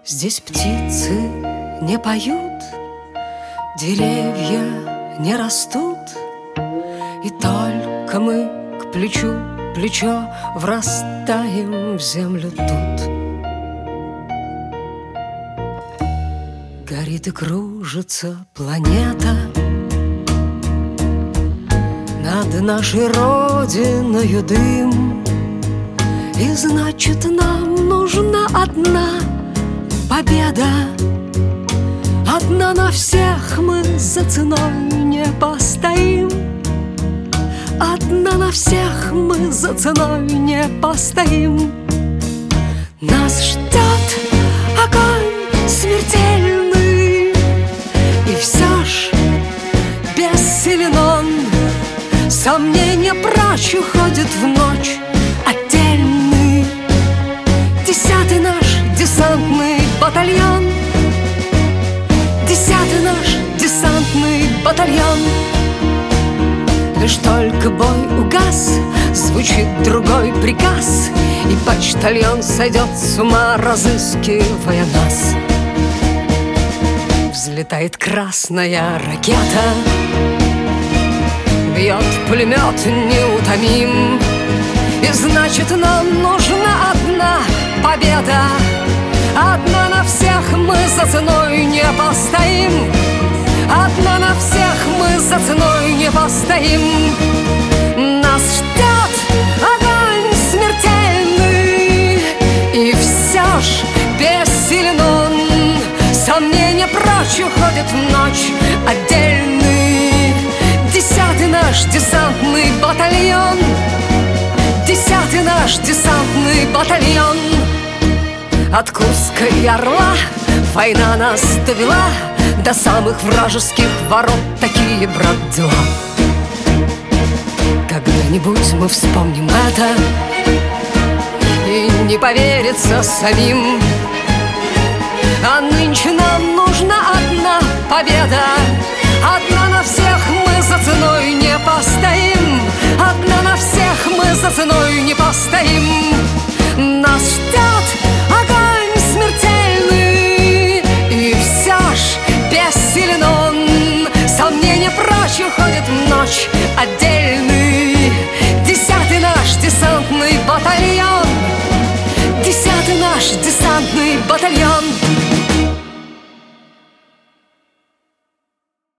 Здесь птицы не поют, деревья не растут, и только мы к плечу плечо врастаем в землю тут. Горит и кружится планета над нашей родиною дым, и значит, нам нужна одна победа. Одна на всех, мы за ценой не постоим. Одна на всех, мы за ценой не постоим. Нас ждет огонь смертельный, и все ж бессилен он. Сомнения прочь уходят в ночь отдельный. 10-й наш десантный батальон, 10-й наш десантный батальон. Лишь только бой угас, звучит другой приказ, и почтальон сойдет с ума, разыскивая нас. Взлетает красная ракета, бьет пулемет неутомим, и значит, нам нужна одна победа. Одна на всех, мы за ценой не постоим. Одна на всех, мы за ценой не постоим. Нас ждет огонь смертельный, и все ж бессилен он. Сомнения прочь уходят в ночь отдельный. 10-й наш десантный батальон, 10-й наш десантный батальон. От Курска и Орла война нас довела до самых вражеских ворот. Такие, брат, дела. Когда-нибудь мы вспомним это, и не поверится самим. А нынче нам нужна одна победа. Одна на всех, мы за ценой не постоим. Одна на всех, мы за ценой не постоим.